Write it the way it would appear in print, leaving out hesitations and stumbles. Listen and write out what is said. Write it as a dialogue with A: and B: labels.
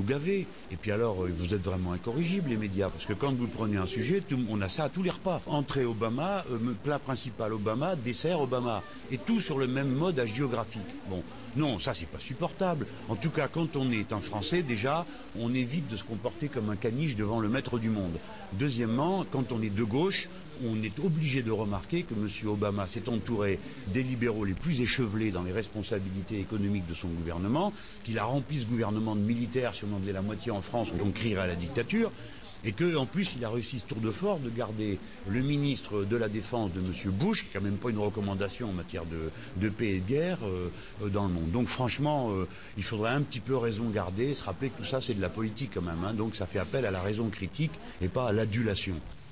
A: gaver. Et puis alors, vous êtes vraiment incorrigibles, les médias, parce que quand vous prenez un sujet, on a ça à tous les repas. Entrée Obama, plat principal Obama, dessert Obama. Et tout sur le même mode hagiographique. Bon, non, ça c'est pas supportable. En tout cas, quand on est un Français, déjà, on évite de se comporter comme un caniche devant le maître du monde. Deuxièmement, quand on est de gauche, on est obligé de remarquer que M. Obama s'est entouré des libéraux les plus échevelés dans les responsabilités économiques de son gouvernement, qu'il a rempli ce gouvernement de militaires, si on en faisait la moitié en France, on crierait à la dictature, et qu'en plus il a réussi ce tour de force de garder le ministre de la Défense de M. Bush, qui n'a même pas une recommandation en matière de paix et de guerre dans le monde. Donc franchement, il faudrait un petit peu raison garder, se rappeler que tout ça c'est de la politique quand même, hein, donc ça fait appel à la raison critique et pas à l'adulation.